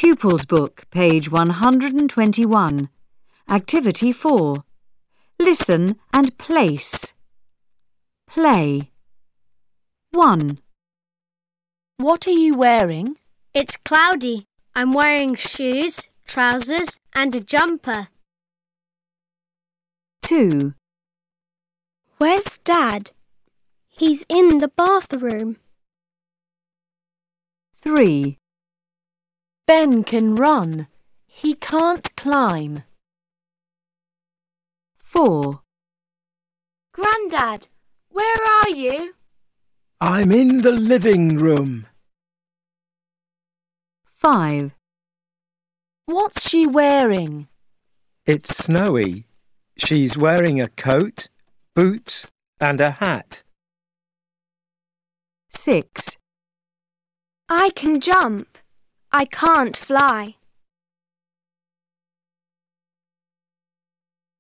Pupils Book, page 121. Activity 4. Listen and place. Play. 1. What are you wearing? It's cloudy. I'm wearing shoes, trousers and a jumper. 2. Where's Dad? He's in the bathroom. 3. Ben can run. He can't climb. 4. Grandad, where are you? I'm in the living room. 5. What's she wearing? It's snowy. She's wearing a coat, boots and a hat. 6. I can jump. I can't fly.